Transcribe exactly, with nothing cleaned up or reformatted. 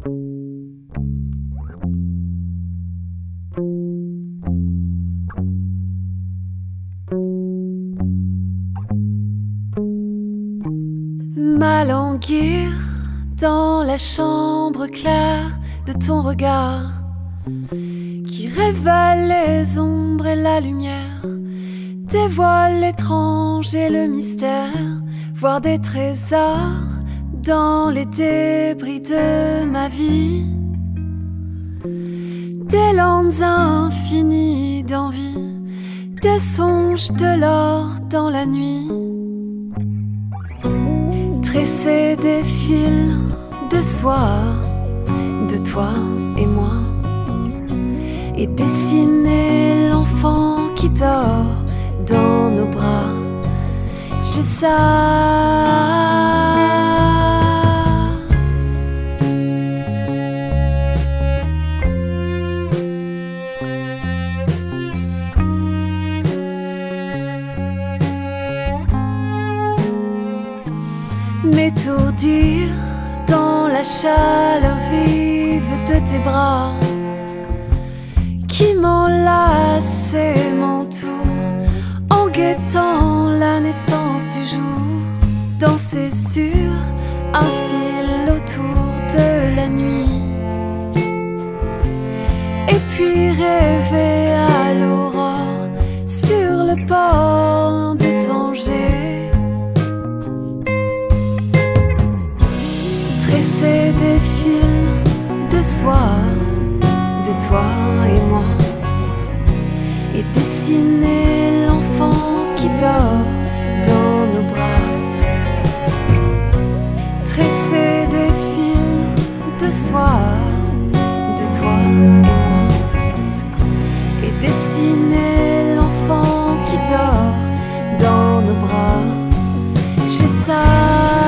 M'alanguir dans la chambre claire de ton regard qui révèle les ombres et la lumière, dévoile l'étrange et le mystère, voir des trésors dans les débris de ma vie, des landes infinies d'envie, des songes de l'or dans la nuit. Tresser des fils de soie, de toi et moi, et dessiner l'enfant qui dort dans nos bras. J'ai ça. M'étourdir dans la chaleur vive de tes bras qui m'enlacent et m'entourent en guettant la naissance du jour. Danser sur un fil autour de la nuit et puis rêver à l'aurore sur le port de Tanger. Tresser des fils de soie de toi et moi et dessiner l'enfant qui dort dans nos bras. Tresser des fils de soie de toi et moi et dessiner l'enfant qui dort dans nos bras. J'ai ça.